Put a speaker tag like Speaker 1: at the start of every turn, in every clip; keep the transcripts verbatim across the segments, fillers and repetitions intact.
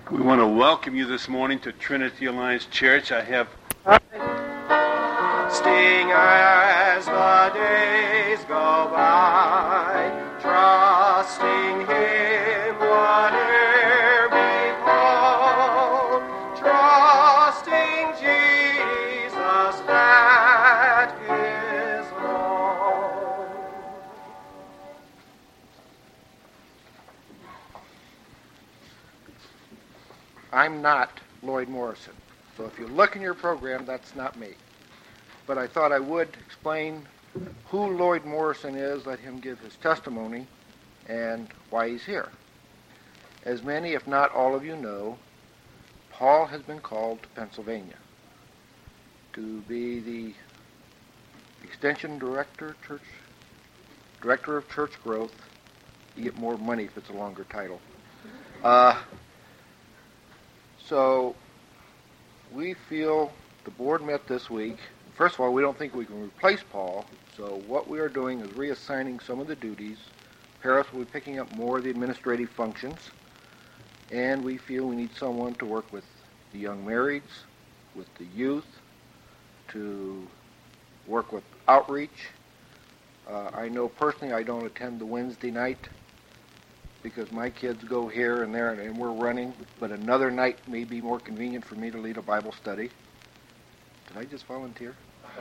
Speaker 1: We want to welcome you this morning to Trinity Alliance Church. I have
Speaker 2: Sting as the days go by, trusting Him whate'er befall, trusting Jesus that is all.
Speaker 3: I'm not Lloyd Morrison, so if you look in your program, that's not me. But I thought I would explain who Lloyd Morrison is, let him give his testimony, and why he's here. As many, if not all of you know, Paul has been called to Pennsylvania to be the extension director, church, director of church growth. You get more money if it's a longer title. Uh, so we feel the board met this week. First of all, we don't think we can replace Paul, so what we are doing is reassigning some of the duties. Paris will be picking up more of the administrative functions, and we feel we need someone to work with the young marrieds, with the youth, to work with outreach. Uh, I know personally I don't attend the Wednesday night because my kids go here and there and we're running, but another night may be more convenient for me to lead a Bible study. Did I just volunteer?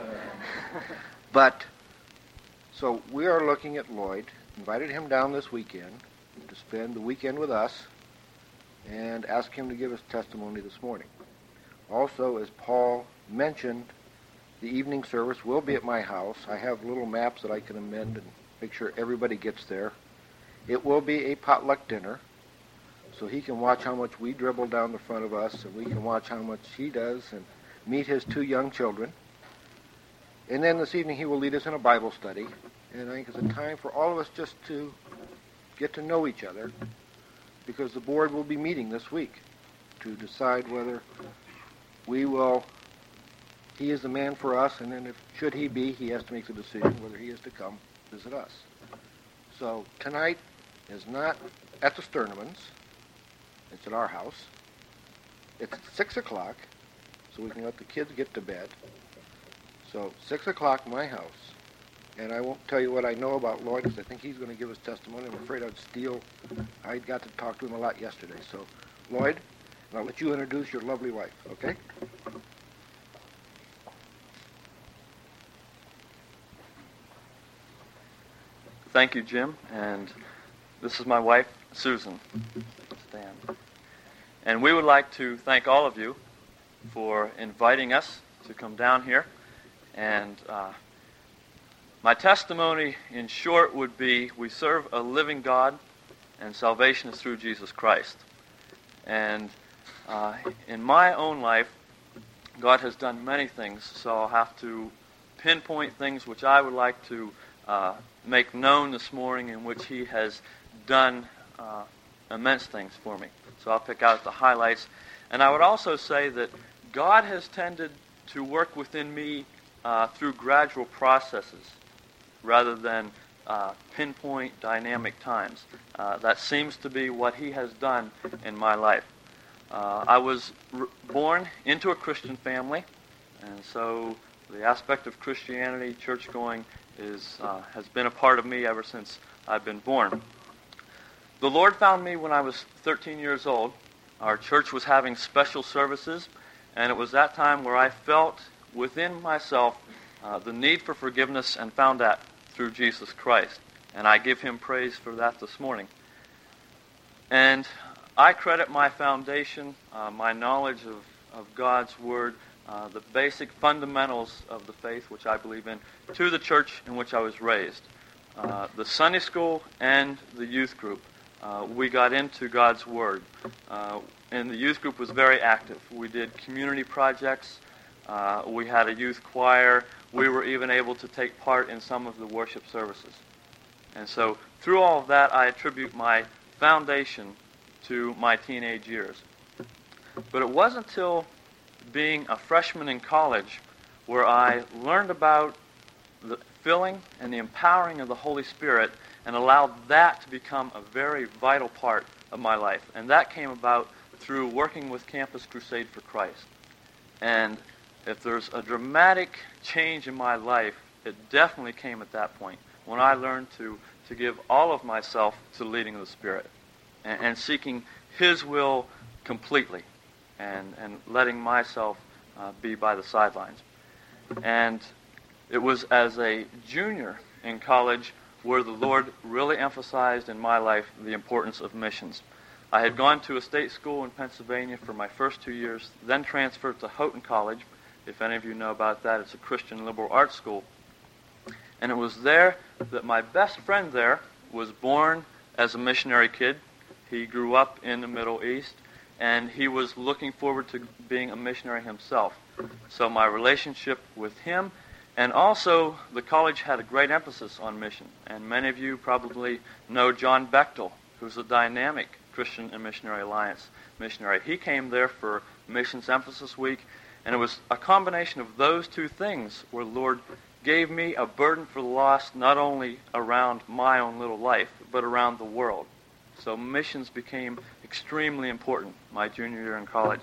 Speaker 3: But, so we are looking at Lloyd, invited him down this weekend to spend the weekend with us and ask him to give us testimony this morning. Also, as Paul mentioned, the evening service will be at my house. I have little maps that I can amend and make sure everybody gets there. It will be a potluck dinner, so he can watch how much we dribble down the front of us, and we can watch how much he does, and meet his two young children. And then this evening he will lead us in a Bible study. And I think it's a time for all of us just to get to know each other, because the board will be meeting this week to decide whether we will, he is the man for us, and then if should he be, he has to make the decision whether he is to come visit us. So tonight is not at the Sternemans. It's at our house. It's at six o'clock. So we can let the kids get to bed. So, six o'clock, my house. And I won't tell you what I know about Lloyd, because I think he's going to give us testimony. I'm afraid I'd steal. I got to talk to him a lot yesterday. So, Lloyd, and I'll let you introduce your lovely wife, okay?
Speaker 4: Thank you, Jim. And this is my wife, Susan. Stan. And we would like to thank all of you for inviting us to come down here. And uh, my testimony, in short, would be we serve a living God, and salvation is through Jesus Christ. And uh, in my own life, God has done many things, so I'll have to pinpoint things which I would like to uh, make known this morning, in which He has done uh, immense things for me. So I'll pick out the highlights. And I would also say that God has tended to work within me uh, through gradual processes rather than uh, pinpoint dynamic times. Uh, that seems to be what He has done in my life. Uh, I was r- born into a Christian family, and so the aspect of Christianity, church-going, is uh, has been a part of me ever since I've been born. The Lord found me when I was thirteen years old. Our church was having special services, and it was that time where I felt within myself uh, the need for forgiveness, and found that through Jesus Christ. And I give Him praise for that this morning. And I credit my foundation, uh, my knowledge of, of God's Word, uh, the basic fundamentals of the faith which I believe in, to the church in which I was raised. Uh, the Sunday school and the youth group. Uh, we got into God's Word. Uh, and the youth group was very active. We did community projects. Uh, we had a youth choir. We were even able to take part in some of the worship services. And so through all of that, I attribute my foundation to my teenage years. But it wasn't until being a freshman in college where I learned about the filling and the empowering of the Holy Spirit, and allowed that to become a very vital part of my life. And that came about through working with Campus Crusade for Christ. And if there's a dramatic change in my life, it definitely came at that point, when I learned to, to give all of myself to the leading of the Spirit and, and seeking His will completely and, and letting myself uh, be by the sidelines. And it was as a junior in college where the Lord really emphasized in my life the importance of missions. I had gone to a state school in Pennsylvania for my first two years, then transferred to Houghton College. If any of you know about that, it's a Christian liberal arts school. And it was there that my best friend there was born as a missionary kid. He grew up in the Middle East, and he was looking forward to being a missionary himself. So my relationship with him, and also the college had a great emphasis on mission. And many of you probably know John Bechtel, who's a dynamic Christian and Missionary Alliance missionary. He came there for Missions Emphasis Week, and it was a combination of those two things where the Lord gave me a burden for the lost, not only around my own little life, but around the world. So missions became extremely important my junior year in college.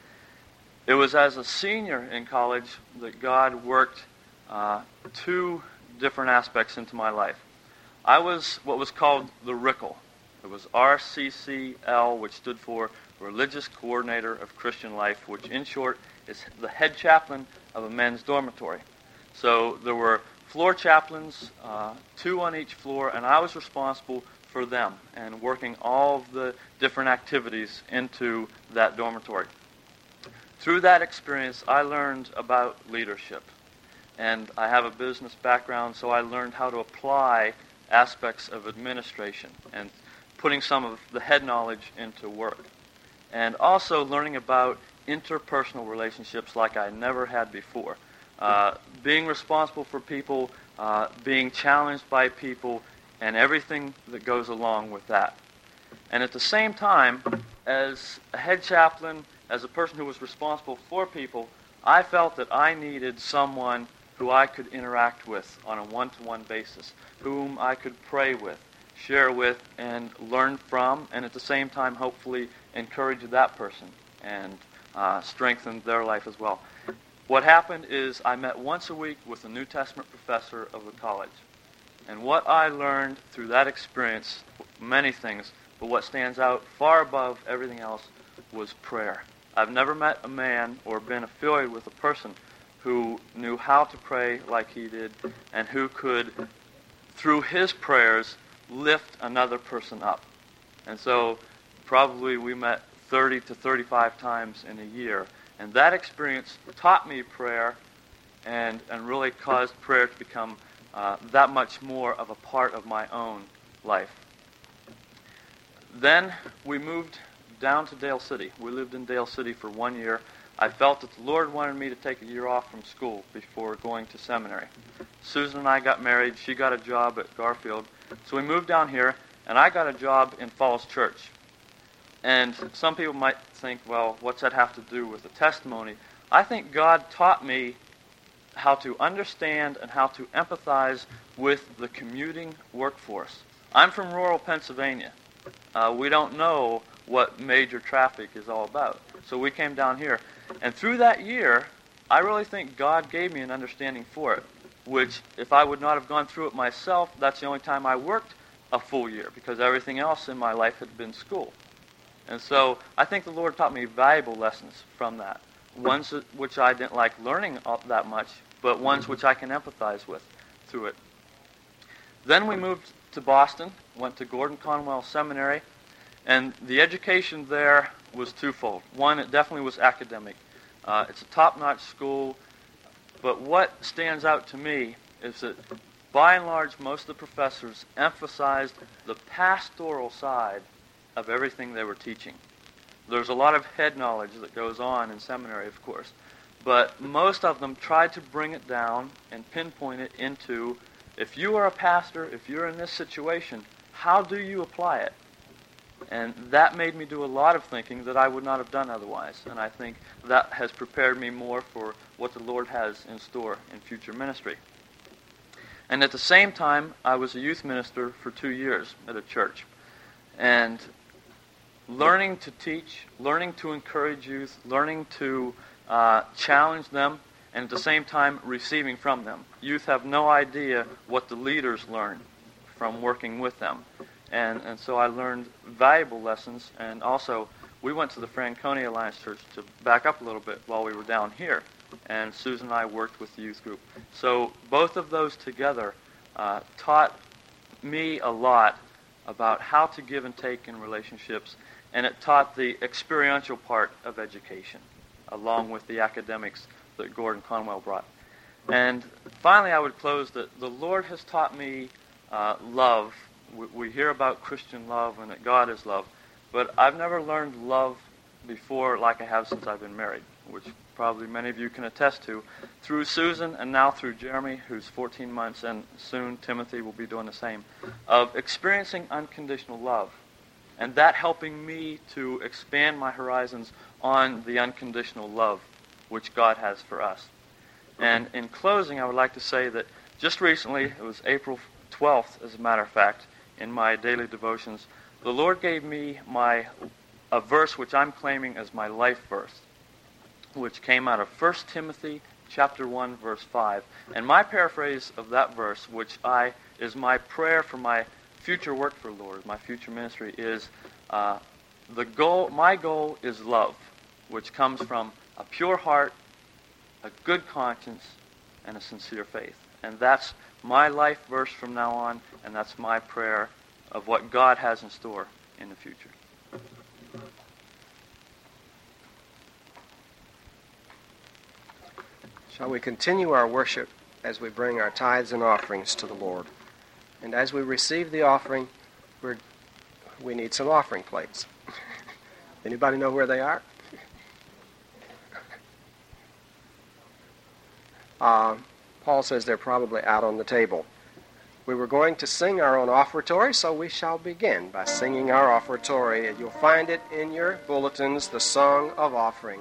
Speaker 4: It was as a senior in college that God worked uh, two different aspects into my life. I was what was called the R C L. It was R C C L, which stood for Religious Coordinator of Christian Life, which in short is the head chaplain of a men's dormitory. So there were floor chaplains, uh, two on each floor, and I was responsible for them and working all of the different activities into that dormitory. Through that experience, I learned about leadership. And I have a business background, so I learned how to apply aspects of administration and putting some of the head knowledge into work. And also learning about interpersonal relationships like I never had before. Uh, being responsible for people, uh, being challenged by people, and everything that goes along with that. And at the same time, as a head chaplain, as a person who was responsible for people, I felt that I needed someone who I could interact with on a one-to-one basis, whom I could pray with, share with, and learn from, and at the same time, hopefully, encourage that person and uh, strengthen their life as well. What happened is I met once a week with a New Testament professor of the college. And what I learned through that experience, many things, but what stands out far above everything else was prayer. I've never met a man or been affiliated with a person who knew how to pray like he did and who could, through his prayers, lift another person up. And so probably we met thirty to thirty-five times in a year. And that experience taught me prayer and, and really caused prayer to become uh, that much more of a part of my own life. Then we moved down to Dale City. We lived in Dale City for one year. I felt that the Lord wanted me to take a year off from school before going to seminary. Susan and I got married. She got a job at Garfield. So we moved down here, and I got a job in Falls Church. And some people might think, well, what's that have to do with the testimony? I think God taught me how to understand and how to empathize with the commuting workforce. I'm from rural Pennsylvania. Uh, we don't know what major traffic is all about. So we came down here. And through that year, I really think God gave me an understanding for it, which if I would not have gone through it myself, that's the only time I worked a full year, because everything else in my life had been school. And so I think the Lord taught me valuable lessons from that, ones that, which I didn't like learning that much, but ones which I can empathize with through it. Then we moved to Boston, went to Gordon Conwell Seminary, and the education there was twofold. One, it definitely was academic. Uh, it's a top-notch school, but what stands out to me is that by and large, most of the professors emphasized the pastoral side of everything they were teaching. There's a lot of head knowledge that goes on in seminary, of course, but most of them tried to bring it down and pinpoint it into, if you are a pastor, if you're in this situation, how do you apply it? And that made me do a lot of thinking that I would not have done otherwise, and I think that has prepared me more for what the Lord has in store in future ministry. And at the same time, I was a youth minister for two years at a church. And learning to teach, learning to encourage youth, learning to uh, challenge them, and at the same time receiving from them. Youth have no idea what the leaders learn from working with them. And, and so I learned valuable lessons, and also we went to the Franconia Alliance Church to back up a little bit while we were down here, and Susan and I worked with the youth group. So both of those together uh, taught me a lot about how to give and take in relationships, and it taught the experiential part of education, along with the academics that Gordon Conwell brought. And finally, I would close that the Lord has taught me uh, love. We, we hear about Christian love and that God is love, but I've never learned love before like I have since I've been married, which probably many of you can attest to, through Susan and now through Jeremy, who's fourteen months, and soon Timothy will be doing the same, of experiencing unconditional love, and that helping me to expand my horizons on the unconditional love which God has for us. And in closing, I would like to say that just recently, it was April twelfth, as a matter of fact, in my daily devotions, the Lord gave me my a verse which I'm claiming as my life verse, which came out of First Timothy chapter one, verse five. And my paraphrase of that verse, which I is my prayer for my future work for the Lord, my future ministry, is uh, the goal. My goal is love, which comes from a pure heart, a good conscience, and a sincere faith. And that's my life verse from now on, and that's my prayer of what God has in store in the future.
Speaker 2: Shall we continue our worship as we bring our tithes and offerings to the Lord? And as we receive the offering, we're, we need some offering plates. Anybody know where they are? Uh, Paul says they're probably out on the table. We were going to sing our own offertory, so we shall begin by singing our offertory. And you'll find it in your bulletins, the Song of Offering.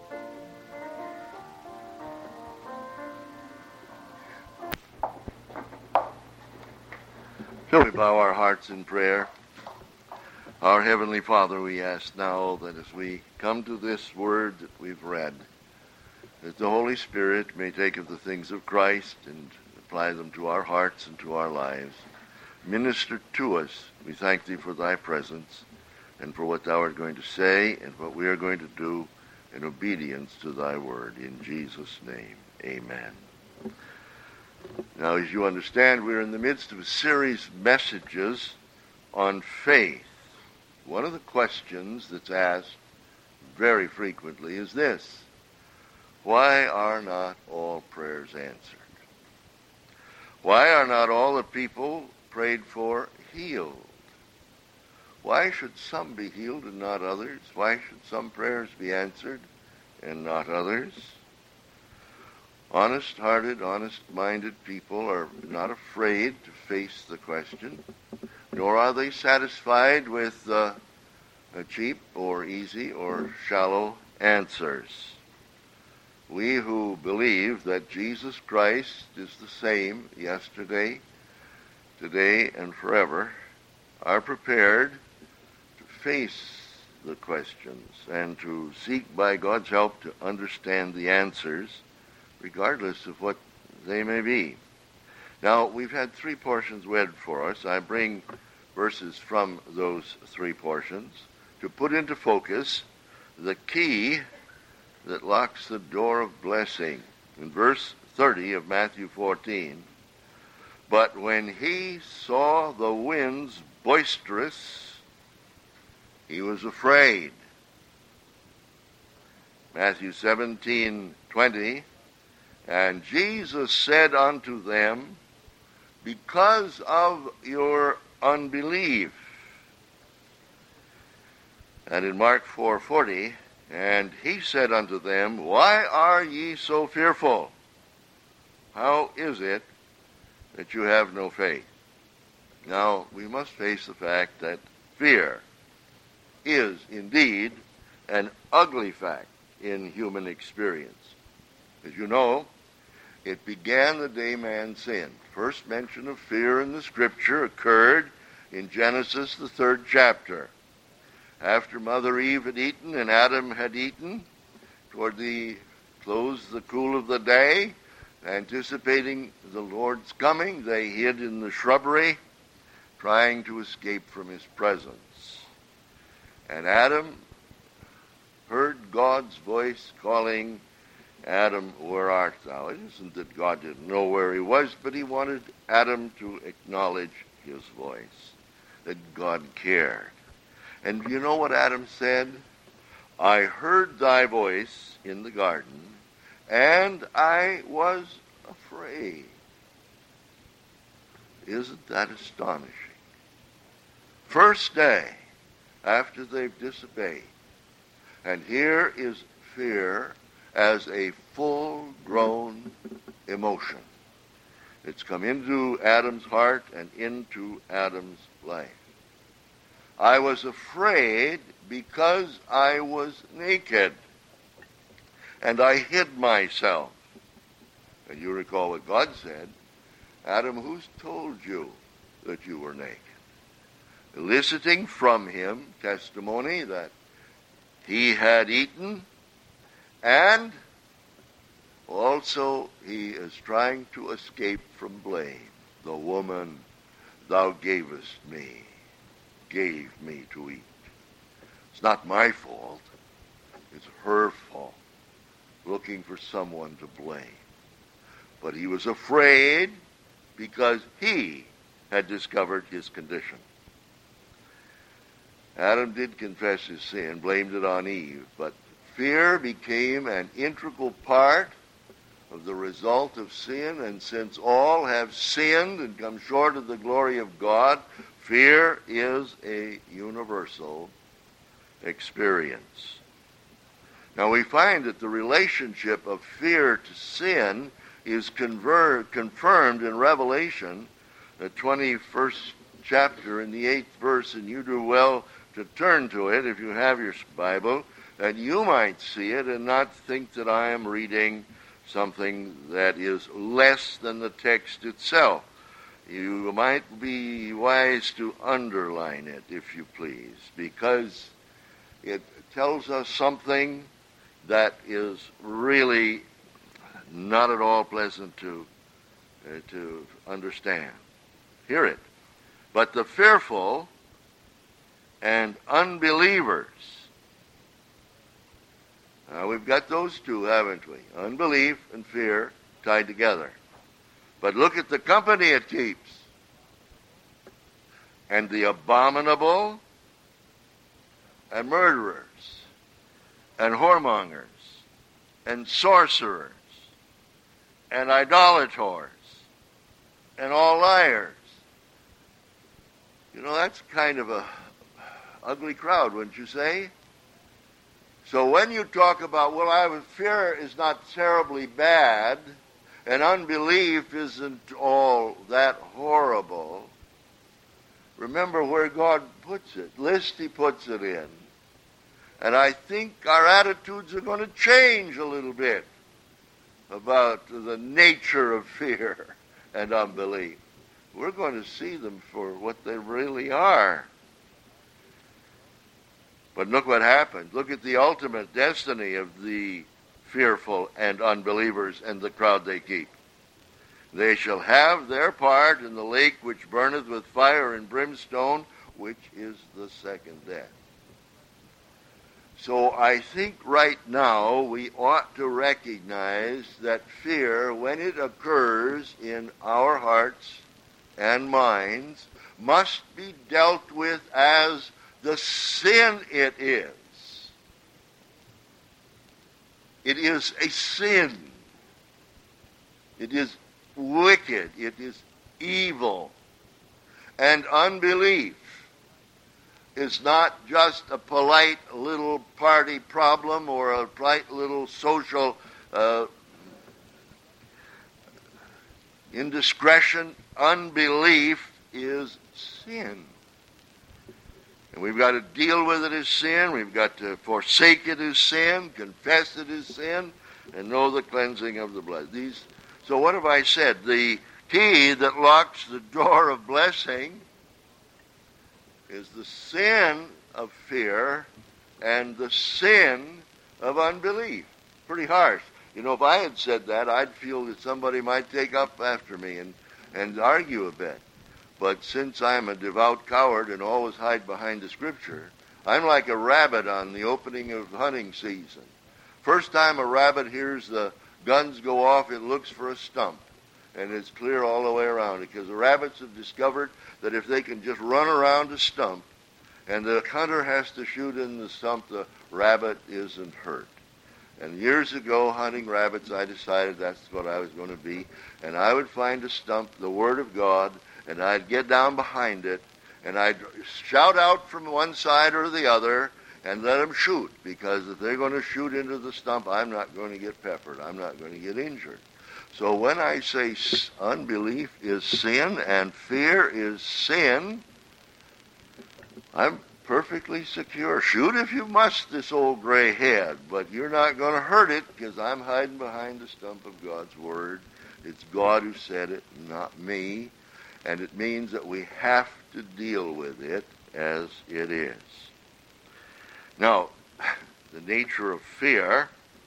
Speaker 5: Shall we bow our hearts in prayer? Our Heavenly Father, we ask now that as we come to this word that we've read, that the Holy Spirit may take of the things of Christ and apply them to our hearts and to our lives. Minister to us. We thank Thee for Thy presence and for what Thou art going to say and what we are going to do in obedience to Thy word. In Jesus' name, amen. Now, as you understand, we're in the midst of a series of messages on faith. One of the questions that's asked very frequently is this: why are not all prayers answered? Why are not all the people prayed for healed? Why should some be healed and not others? Why should some prayers be answered and not others? Honest-hearted, honest-minded people are not afraid to face the question, nor are they satisfied with uh, cheap or easy or shallow answers. We who believe that Jesus Christ is the same yesterday, today, and forever are prepared to face the questions and to seek by God's help to understand the answers, regardless of what they may be. Now, we've had three portions read for us. I bring verses from those three portions to put into focus the key that locks the door of blessing. In verse thirty of Matthew fourteen, but when he saw the winds boisterous, he was afraid. Matthew seventeen twenty, and Jesus said unto them, because of your unbelief. And in Mark four forty, and he said unto them, why are ye so fearful? How is it that you have no faith? Now, we must face the fact that fear is indeed an ugly fact in human experience. As you know, it began the day man sinned. First mention of fear in the Scripture occurred in Genesis, the third chapter. after Mother Eve had eaten and Adam had eaten, toward the close, the cool of the day, anticipating the Lord's coming, they hid in the shrubbery, trying to escape from his presence. And Adam heard God's voice calling, Adam, where art thou? It isn't that God didn't know where he was, but he wanted Adam to acknowledge his voice, that God cared. And you know what Adam said? I heard thy voice in the garden, and I was afraid. Isn't that astonishing? First day after they've disobeyed. And here is fear as a full-grown emotion. It's come into Adam's heart and into Adam's life. I was afraid because I was naked, and I hid myself. And you recall what God said, Adam, who's told you that you were naked? Eliciting from him testimony that he had eaten, and also he is trying to escape from blame. The woman thou gavest me, gave me to eat. It's not my fault. It's her fault. Looking for someone to blame. But he was afraid because he had discovered his condition. Adam did confess his sin, blamed it on Eve, but fear became an integral part of the result of sin, and since all have sinned and come short of the glory of God, fear is a universal experience. Now we find that the relationship of fear to sin is conver- confirmed in Revelation, the twenty-first chapter in the eighth verse, and you do well to turn to it if you have your Bible, that you might see it and not think that I am reading something that is less than the text itself. You might be wise to underline it, if you please, because it tells us something that is really not at all pleasant to, uh, to understand. Hear it. But the fearful and unbelievers. Now, we've got those two, haven't we? Unbelief and fear tied together. But look at the company it keeps. And the abominable and murderers and whoremongers and sorcerers and idolators and all liars. You know, that's kind of a ugly crowd, wouldn't you say? So when you talk about, well, I have fear is not terribly bad, and unbelief isn't all that horrible, remember where God puts it. List he puts it in. And I think our attitudes are going to change a little bit about the nature of fear and unbelief. We're going to see them for what they really are. But look what happens. Look at the ultimate destiny of the fearful and unbelievers and the crowd they keep. They shall have their part in the lake which burneth with fire and brimstone, which is the second death. So I think right now we ought to recognize that fear, when it occurs in our hearts and minds, must be dealt with as the sin it is. It is a sin. It is wicked. It is evil. And unbelief is not just a polite little party problem or a polite little social uh, indiscretion. Unbelief is sin. And we've got to deal with it as sin. We've got to forsake it as sin, confess it as sin, and know the cleansing of the blood. These. So what have I said? The key that locks the door of blessing is the sin of fear and the sin of unbelief. Pretty harsh. You know, if I had said that, I'd feel that somebody might take up after me and, and argue a bit. But since I'm a devout coward and always hide behind the Scripture, I'm like a rabbit on the opening of hunting season. First time a rabbit hears the guns go off, it looks for a stump. And it's clear all the way around it, because the rabbits have discovered that if they can just run around a stump and the hunter has to shoot in the stump, the rabbit isn't hurt. And years ago, hunting rabbits, I decided that's what I was going to be. And I would find a stump, the Word of God, and I'd get down behind it, and I'd shout out from one side or the other and let them shoot, because if they're going to shoot into the stump, I'm not going to get peppered. I'm not going to get injured. So when I say unbelief is sin and fear is sin, I'm perfectly secure. Shoot if you must this old gray head, but you're not going to hurt it, because I'm hiding behind the stump of God's Word. It's God who said it, not me. And it means that we have to deal with it as it is. Now, the nature of fear,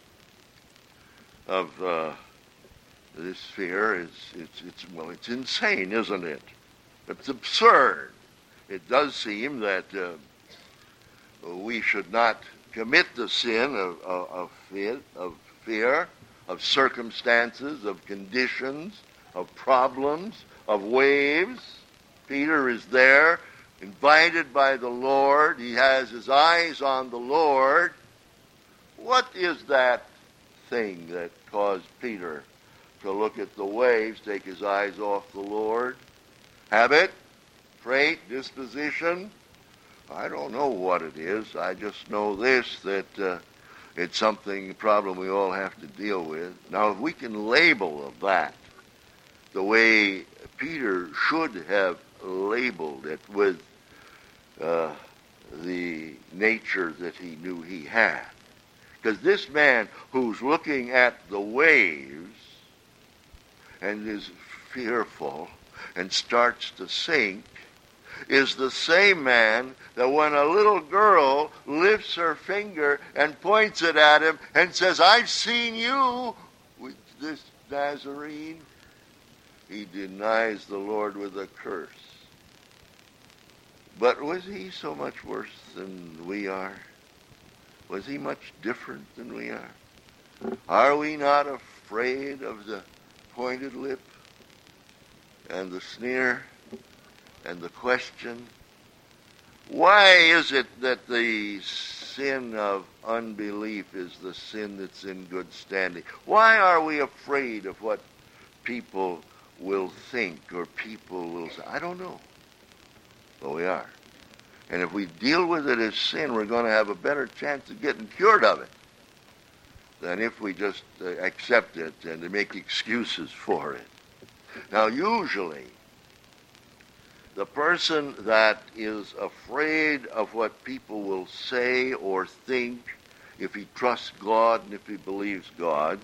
Speaker 5: of uh, this fear, is it's, it's well, it's insane, isn't it? It's absurd. It does seem that uh, we should not commit the sin of, of, of, fear, of fear, of circumstances, of conditions, of problems, of waves. Peter is there, invited by the Lord. He has his eyes on the Lord. What is that thing that caused Peter to look at the waves, take his eyes off the Lord? Habit? Trait? Disposition? I don't know what it is. I just know this, that uh, it's something, a problem we all have to deal with. Now, if we can label that the way Peter should have labeled it, with uh, the nature that he knew he had. Because this man who's looking at the waves and is fearful and starts to sink is the same man that when a little girl lifts her finger and points it at him and says, "I've seen you with this Nazarene," he denies the Lord with a curse. But was he so much worse than we are? Was he much different than we are? Are we not afraid of the pointed lip and the sneer and the question? Why is it that the sin of unbelief is the sin that's in good standing? Why are we afraid of what people will think or people will say? I don't know. But we are. And if we deal with it as sin, we're going to have a better chance of getting cured of it than if we just uh, accept it and make excuses for it. Now, usually, the person that is afraid of what people will say or think, if he trusts God and if he believes God,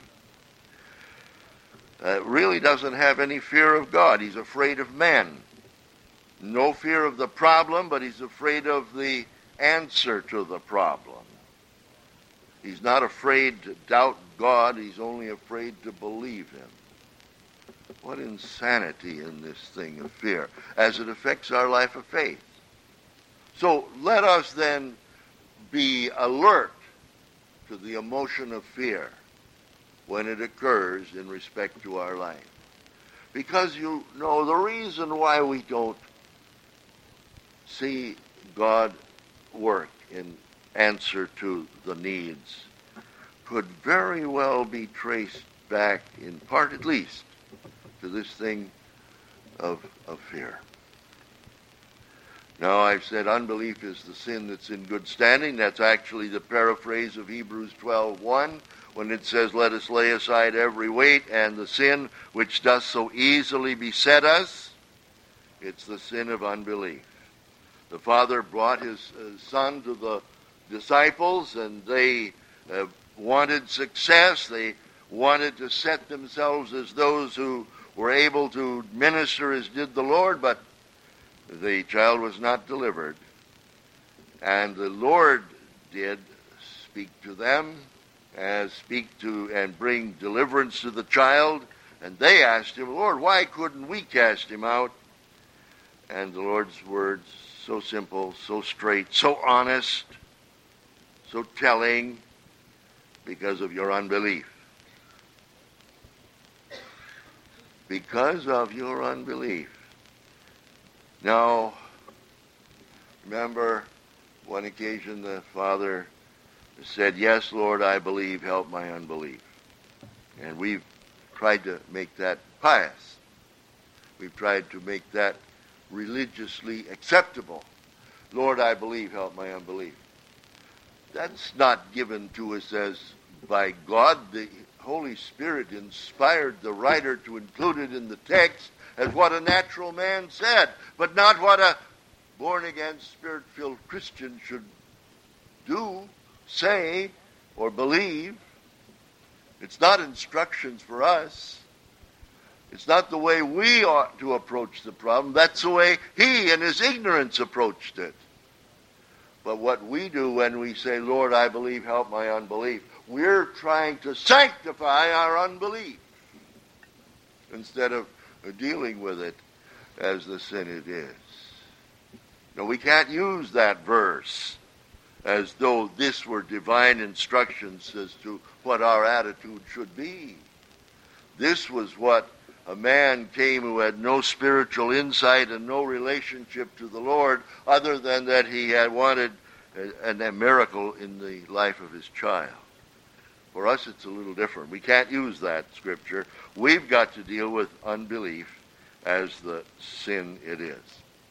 Speaker 5: uh, really doesn't have any fear of God. He's afraid of men. No fear of the problem, but he's afraid of the answer to the problem. He's not afraid to doubt God. He's only afraid to believe him. What insanity in this thing of fear as it affects our life of faith. So let us then be alert to the emotion of fear when it occurs in respect to our life. Because you know the reason why we don't see God work in answer to the needs could very well be traced back, in part at least, to this thing of, of fear. Now, I've said unbelief is the sin that's in good standing. That's actually the paraphrase of Hebrews twelve one, when it says, "Let us lay aside every weight and the sin which does so easily beset us." It's the sin of unbelief. The Father brought his uh, Son to the disciples, and they uh, wanted success. They wanted to set themselves as those who were able to minister as did the Lord, but the child was not delivered. And the Lord did speak to them, as speak to and bring deliverance to the child. And they asked him, Lord, why couldn't we cast him out? And the Lord's words, so simple, so straight, so honest, so telling, because of your unbelief. Because of your unbelief. Now, remember one occasion the father said, yes, Lord, I believe, help my unbelief. And we've tried to make that pious. We've tried to make that religiously acceptable. Lord, I believe, help my unbelief. That's not given to us as by God. The Holy Spirit inspired the writer to include it in the text as what a natural man said, but not what a born-again, spirit-filled Christian should do, say, or believe. It's not instructions for us. It's not the way we ought to approach the problem. That's the way he in his ignorance approached it. But what we do when we say, Lord, I believe, help my unbelief, we're trying to sanctify our unbelief instead of dealing with it as the sin it is. Now, we can't use that verse as though this were divine instructions as to what our attitude should be. This was what a man came who had no spiritual insight and no relationship to the Lord other than that he had wanted a, a miracle in the life of his child. For us, it's a little different. We can't use that scripture. We've got to deal with unbelief as the sin it is.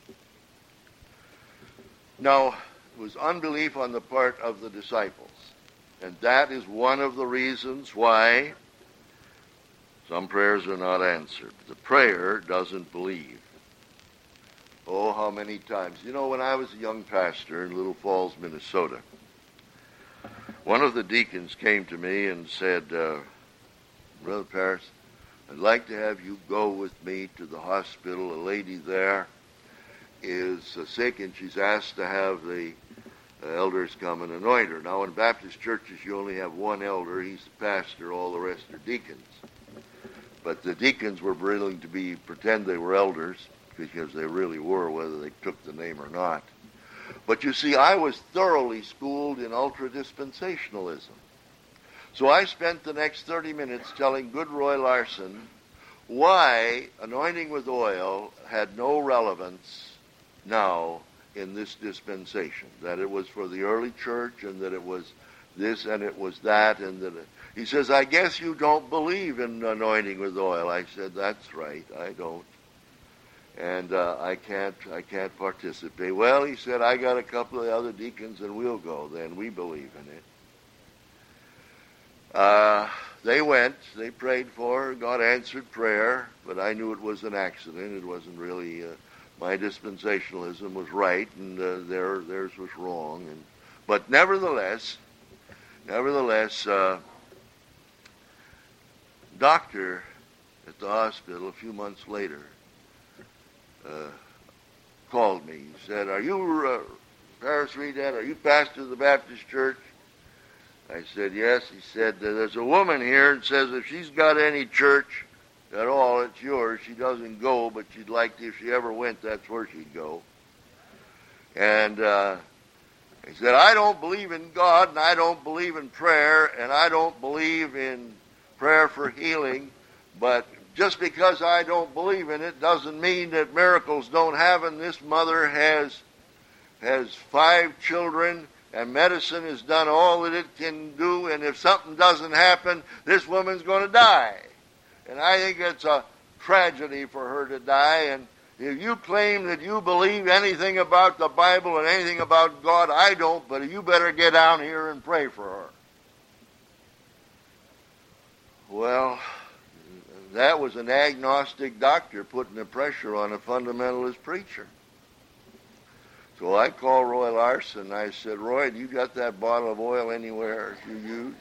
Speaker 5: Now, it was unbelief on the part of the disciples. And that is one of the reasons why some prayers are not answered. The prayer doesn't believe. Oh, how many times. You know, when I was a young pastor in Little Falls, Minnesota, one of the deacons came to me and said, uh, Brother Paris, I'd like to have you go with me to the hospital. A lady there is uh, sick, and she's asked to have the uh, elders come and anoint her. Now, in Baptist churches, you only have one elder. He's the pastor. All the rest are deacons. But the deacons were willing to be pretend they were elders, because they really were, whether they took the name or not. But you see, I was thoroughly schooled in ultra-dispensationalism. So I spent the next thirty minutes telling good Roy Larson why anointing with oil had no relevance now in this dispensation, that it was for the early church and that it was this and it was that. And that it, he says, I guess you don't believe in anointing with oil. I said, that's right, I don't. And uh, I can't I can't participate. Well, he said, I got a couple of other deacons and we'll go then. We believe in it. Uh, they went, they prayed for her, God answered prayer, but I knew it was an accident. It wasn't really, uh, my dispensationalism was right and uh, their, theirs was wrong. And But nevertheless, nevertheless, uh, doctor at the hospital a few months later uh, called me. He said, are you, uh, Paris Reedat, are you pastor of the Baptist church? I said, yes. He said, there's a woman here and says if she's got any church at all, it's yours. She doesn't go, but she'd like to, if she ever went, that's where she'd go. And uh, he said, I don't believe in God, and I don't believe in prayer, and I don't believe in prayer for healing, but just because I don't believe in it doesn't mean that miracles don't happen. This mother has has five children, and medicine has done all that it can do, and if something doesn't happen, this woman's going to die. And I think it's a tragedy for her to die, and if you claim that you believe anything about the Bible and anything about God, I don't, but you better get down here and pray for her. Well, that was an agnostic doctor putting the pressure on a fundamentalist preacher. So I called Roy Larson and I said, Roy, you got that bottle of oil anywhere you used?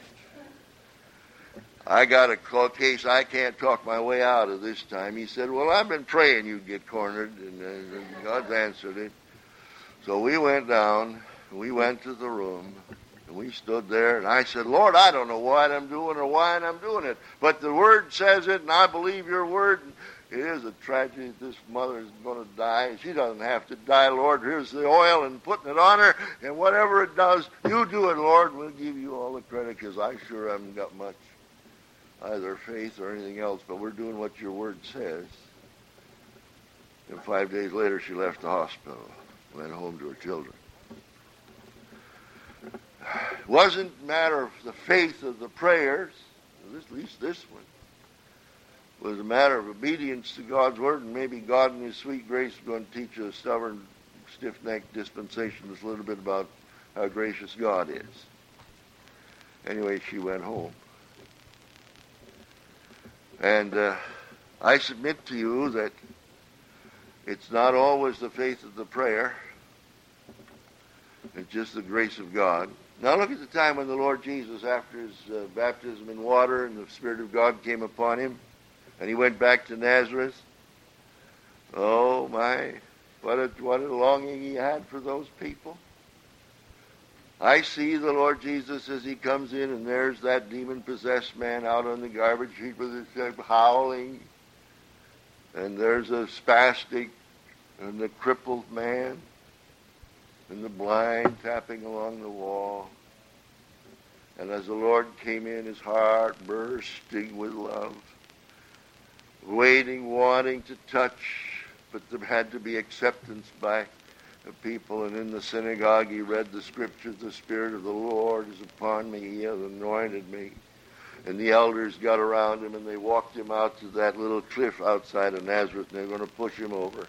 Speaker 5: I got a case I can't talk my way out of this time. He said, well, I've been praying you'd get cornered, and, uh, and God's answered it. So we went down we went to the room, and we stood there, and I said, Lord, I don't know what I'm doing or why I'm doing it, but the Word says it, and I believe your Word. It is a tragedy this mother is going to die. She doesn't have to die, Lord. Here's the oil and putting it on her, and whatever it does, you do it, Lord. We'll give you all the credit, because I sure haven't got much, either faith or anything else, but we're doing what your Word says. And five days later, she left the hospital, went home to her children. It wasn't a matter of the faith of the prayers, at least this one. It was a matter of obedience to God's Word, and maybe God in His sweet grace is going to teach a stubborn, stiff-necked dispensationalist a little bit about how gracious God is. Anyway, she went home. And uh, I submit to you that it's not always the faith of the prayer. It's just the grace of God. Now look at the time when the Lord Jesus, after his uh, baptism in water and the Spirit of God came upon him, and he went back to Nazareth. Oh my, what a, what a longing he had for those people. I see the Lord Jesus as he comes in, and there's that demon-possessed man out on the garbage heap with his uh, howling. And there's a spastic and the crippled man and the blind tapping along the wall. And as the Lord came in, his heart bursting with love, waiting, wanting to touch, but there had to be acceptance by the people. And in the synagogue he read the scriptures, the Spirit of the Lord is upon me, he has anointed me. And the elders got around him, and they walked him out to that little cliff outside of Nazareth, and they're going to push him over.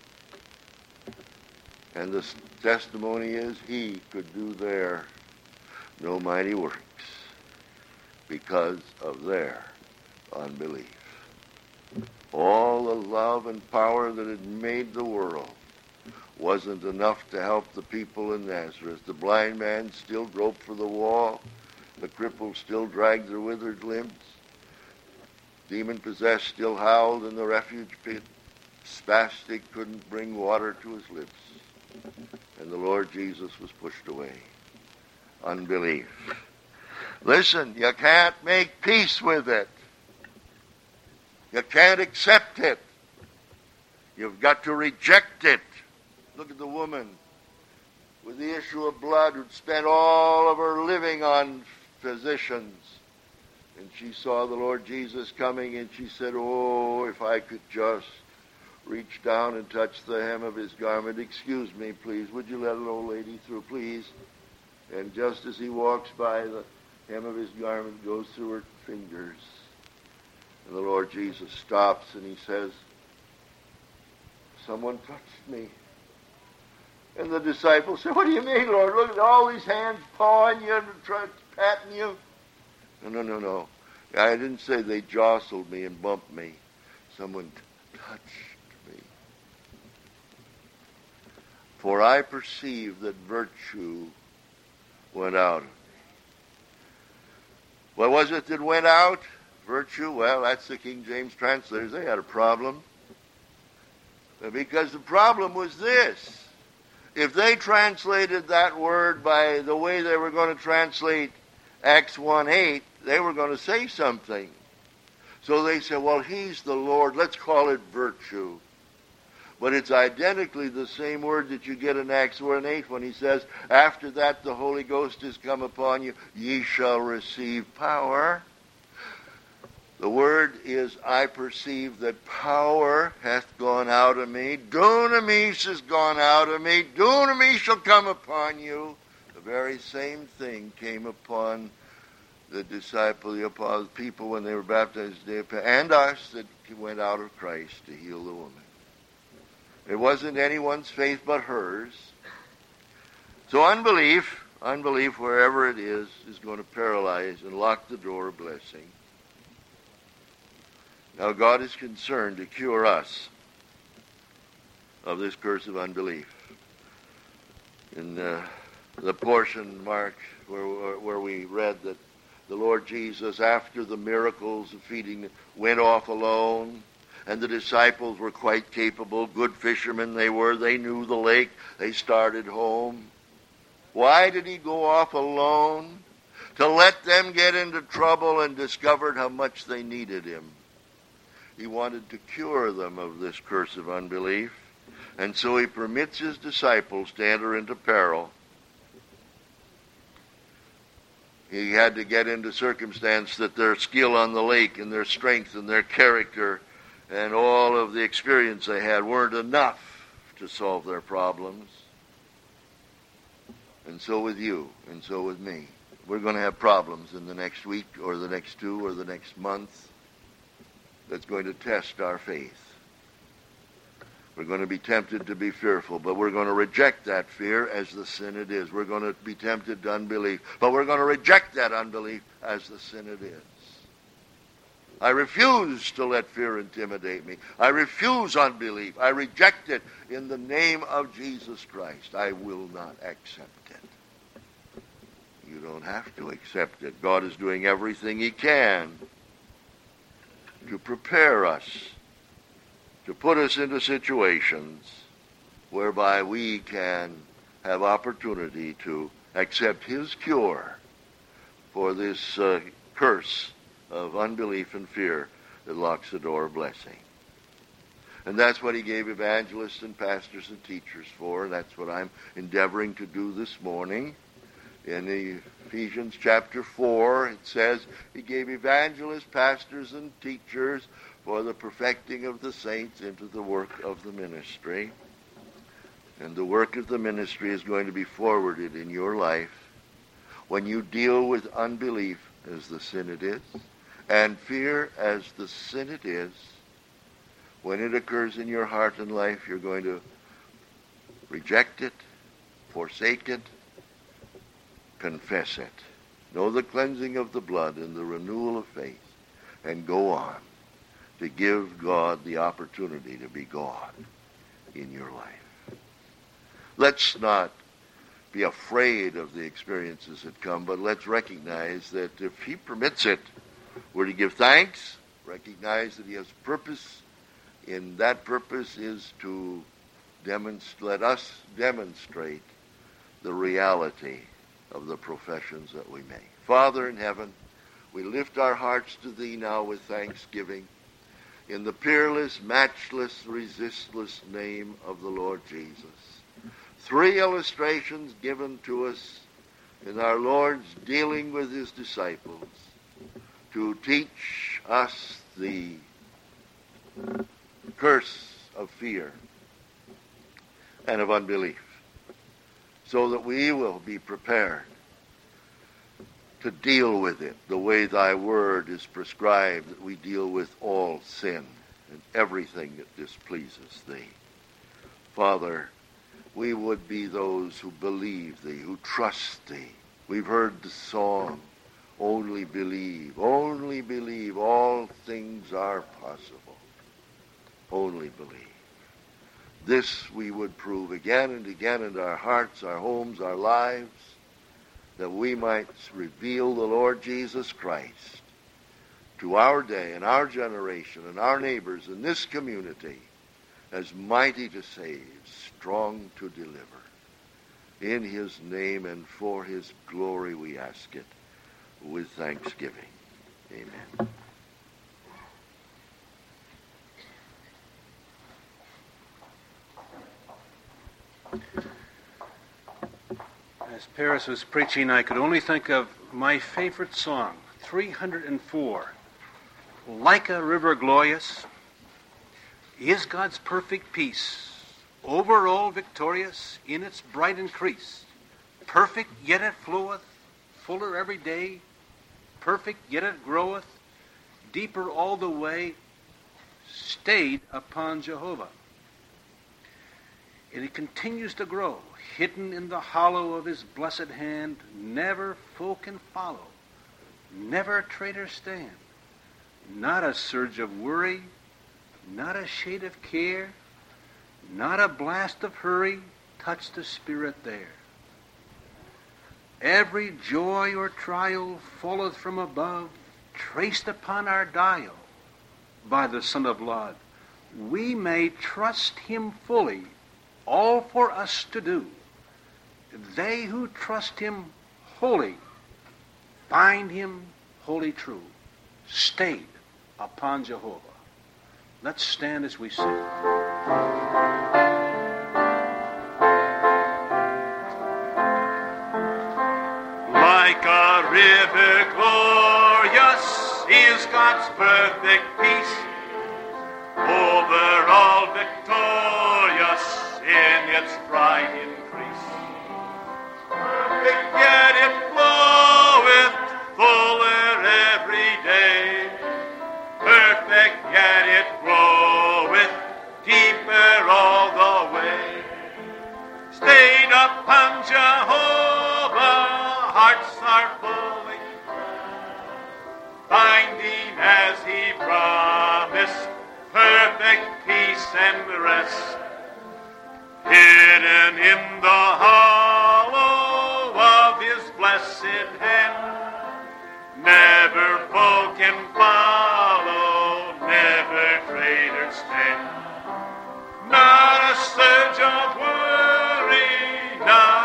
Speaker 5: And the testimony is he could do there no mighty works because of their unbelief. All the love and power that had made the world wasn't enough to help the people in Nazareth. The blind man still groped for the wall. The cripples still dragged their withered limbs. Demon-possessed still howled in the refuge pit. Spastic couldn't bring water to his lips. And the Lord Jesus was pushed away. Unbelief. Listen, you can't make peace with it. You can't accept it. You've got to reject it. Look at the woman with the issue of blood who'd spent all of her living on physicians. And she saw the Lord Jesus coming, and she said, oh, if I could just reach down and touch the hem of his garment. Excuse me, please. Would you let an old lady through, please? And just as he walks by, the hem of his garment goes through her fingers. And the Lord Jesus stops, and he says, someone touched me. And the disciples said, what do you mean, Lord? Look at all these hands pawing you and trying patting you. No, no, no, no. I didn't say they jostled me and bumped me. Someone t- touched me. For I perceive that virtue went out of me. What was it that went out? Virtue? Well, that's the King James translators. They had a problem. Because the problem was this. If they translated that word by the way they were going to translate Acts one eight, they were going to say something. So they said, well, he's the Lord. Let's call it virtue. But it's identically the same word that you get in Acts one eight when he says, after that the Holy Ghost is come upon you, ye shall receive power. The word is, I perceive that power hath gone out of me. Dunamis has gone out of me. Dunamis shall come upon you. The very same thing came upon the disciple, the apostle, people when they were baptized, and us that went out of Christ to heal the woman. It wasn't anyone's faith but hers. So unbelief, unbelief wherever it is, is going to paralyze and lock the door of blessing. Now God is concerned to cure us of this curse of unbelief. In uh, the portion, Mark, where, where we read that the Lord Jesus, after the miracles of feeding, went off alone, and the disciples were quite capable, good fishermen they were, they knew the lake, they started home. Why did he go off alone? To let them get into trouble and discovered how much they needed him. He wanted to cure them of this curse of unbelief, and so he permits his disciples to enter into peril. He had to get into circumstance that their skill on the lake and their strength and their character and all of the experience they had weren't enough to solve their problems. And so with you, and so with me. We're going to have problems in the next week or the next two or the next month that's going to test our faith. We're going to be tempted to be fearful, but we're going to reject that fear as the sin it is. We're going to be tempted to unbelief, but we're going to reject that unbelief as the sin it is. I refuse to let fear intimidate me. I refuse unbelief. I reject it in the name of Jesus Christ. I will not accept it. You don't have to accept it. God is doing everything he can to prepare us, to put us into situations whereby we can have opportunity to accept his cure for this uh, curse of unbelief and fear that locks the door of blessing. And that's what he gave evangelists and pastors and teachers for. That's what I'm endeavoring to do this morning. In Ephesians chapter four, it says he gave evangelists, pastors, and teachers for the perfecting of the saints into the work of the ministry. And the work of the ministry is going to be forwarded in your life when you deal with unbelief as the sin it is, and fear as the sin it is. When it occurs in your heart and life, you're going to reject it, forsake it, confess it, know the cleansing of the blood and the renewal of faith, and go on to give God the opportunity to be God in your life. Let's not be afraid of the experiences that come, but let's recognize that if he permits it, we're to give thanks, recognize that he has purpose, and that purpose is to demonstrate, let us demonstrate the reality of the professions that we make. Father in heaven, we lift our hearts to thee now with thanksgiving in the peerless, matchless, resistless name of the Lord Jesus. Three illustrations given to us in our Lord's dealing with his disciples to teach us the curse of fear and of unbelief, so that we will be prepared to deal with it the way thy word is prescribed, that we deal with all sin and everything that displeases thee. Father, we would be those who believe thee, who trust thee. We've heard the song, only believe, only believe, all things are possible. Only believe. This we would prove again and again in our hearts, our homes, our lives, that we might reveal the Lord Jesus Christ to our day and our generation and our neighbors in this community as mighty to save, strong to deliver. In his name and for his glory we ask it with thanksgiving. Amen.
Speaker 1: As Paris was preaching, I could only think of my favorite song, three hundred four. Like a river glorious is God's perfect peace, over all victorious in its bright increase. Perfect yet it floweth, fuller every day. Perfect yet it groweth, deeper all the way, stayed upon Jehovah. And it continues to grow, hidden in the hollow of his blessed hand. Never foe can follow, never traitor stand. Not a surge of worry, not a shade of care, not a blast of hurry touch the spirit there. Every joy or trial falleth from above, traced upon our dial by the Son of Love. We may trust him fully, all for us to do. They who trust him wholly find him wholly true, stayed upon Jehovah. Let's stand as we sing.
Speaker 6: Like a river glorious is God's perfect peace, over all victorious in its bright increase. Perfect yet it floweth fuller every day, perfect yet it groweth deeper all the way. Stayed upon Jehovah, hearts are fully finding as he promised perfect peace and rest. Hidden in the hollow of his blessed hand, never foe can follow, never traitor stand. Not a surge of worry, not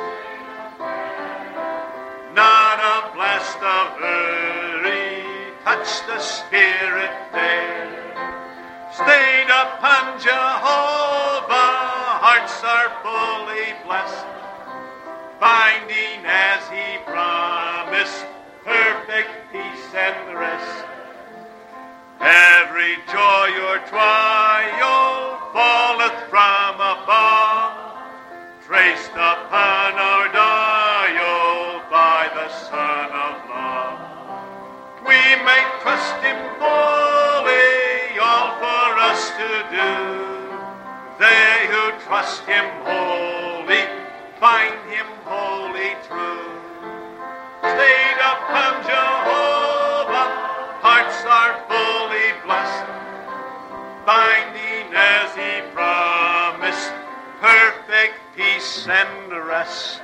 Speaker 6: a, not a blast of hurry, touch the spirit there. Stayed upon Jehovah, hearts are fully blessed, finding as he promised perfect peace and rest. Every joy or trial falleth from above, traced upon our dial by the Son of Love. We may trust him fully, all for us to do. They who trust him wholly find him wholly true. Stayed upon Jehovah, hearts are fully blessed, finding as he promised perfect peace and rest.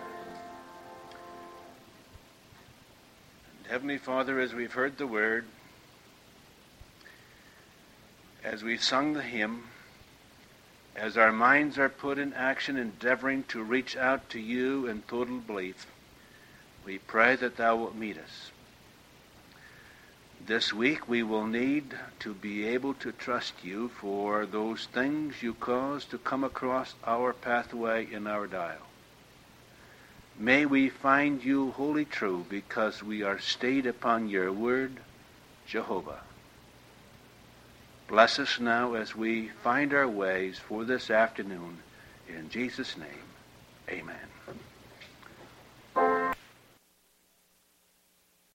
Speaker 1: Heavenly Father, as we've heard the word, as we've sung the hymn, as our minds are put in action endeavoring to reach out to you in total belief, we pray that thou wilt meet us. This week we will need to be able to trust you for those things you cause to come across our pathway in our dial. May we find you wholly true because we are stayed upon your word, Jehovah. Bless us now as we find our ways for this afternoon. In Jesus' name, amen.